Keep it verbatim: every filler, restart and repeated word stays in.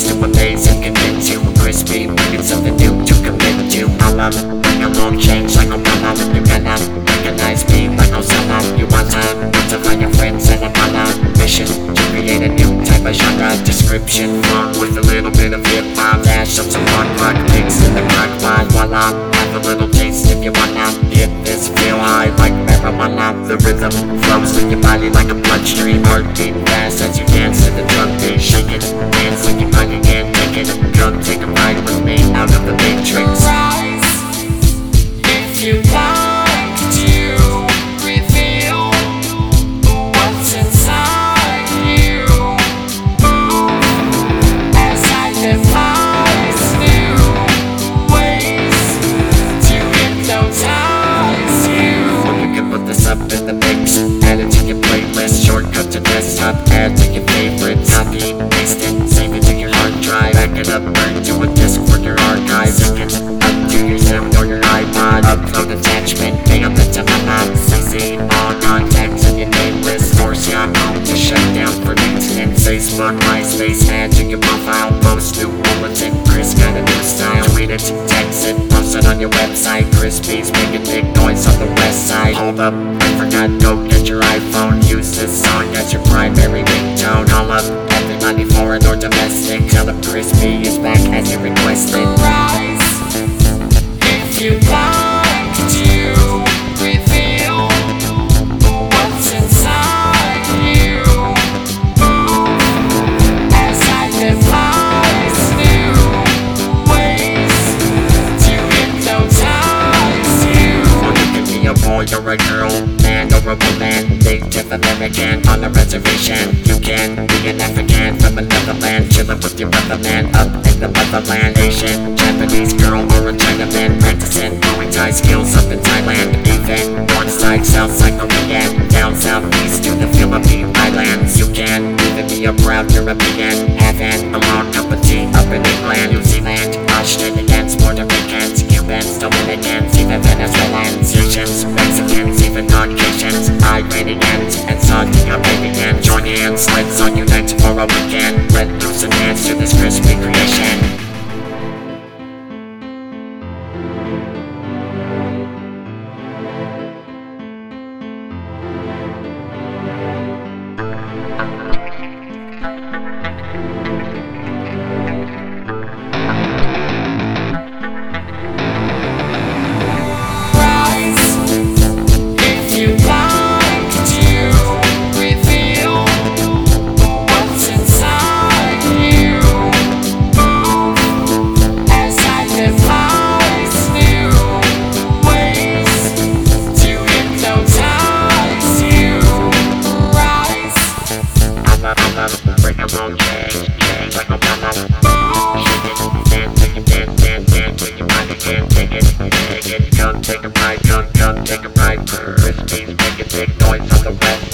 ways to amaze and convince you. Crispy, bringing something new to commit to. I love it, bring along change like Obama. You cannot recognize me like Osama. You want time to find your friends and Apollo. Mission to create a new type of genre. Description fun with a little bit of hip hop. Dash up some punk rock, mix in the crack wine. Voila, have a little taste if you wanna. Hit this feel high like marijuana. The rhythm flows through your body like a bloodstream. Heartbeat fast as you dance to the drum beat. Shake it, dance like your body can't take it. Come take a ride with me out of the matrix. Rise if you like to reveal what's inside you. As I devise new ways to hypnotize you. Well, you can put this up in the mix, add it to your playlist. Shortcut to desktop, add to your favorites. Copy, paste it, save it to your hard drive. Back it up, burn to a disk for your archives. Sync it up to your sound or your iPod. Upload attachment, pay up the map. C C, all contacts in your name list. Force Yahoo to shut down for maintenance. Facebook, MySpace, add to your profile. Post new bulletin, Chris got a new style. Tweet it, text it, post it on your website. Crispies making big noise on the west side. Hold up, I forgot, go get your iPhone. Use this song as your primary ringtone. Call up everybody foreign or domestic. Tell them Crispy is back as you requested. Rise if you like to reveal what's inside you. As I devise new ways to hypnotize you. Well, you can be a boy or a girl, man or a woman, Native American on a reservation. You can be an African from another land, chillin' with your brother man up in the motherland. Asian, Japanese girl or a Chinaman, practicing Muay Thai skills up in Thailand. Even north side, south side, Korean, down southeast to the Philippine Islands. You can even be a proud European, having a long cup of tea up in England, New Zealand, Australians, Puerto Ricans, Cubans, Dominicans, even Venezuelans, Asians, Mexicans, even Caucasians, Iranians, and Saudi Arabian. Join hands, let's all unite for a weekend. Let loose and dance to this crispy creation. Break a long change, change like Obama. Shake it, dance, take it, dance, dance, dance till your body can't take it, take it. Come take a ride, come, come take a ride. Crispies making big noise on the west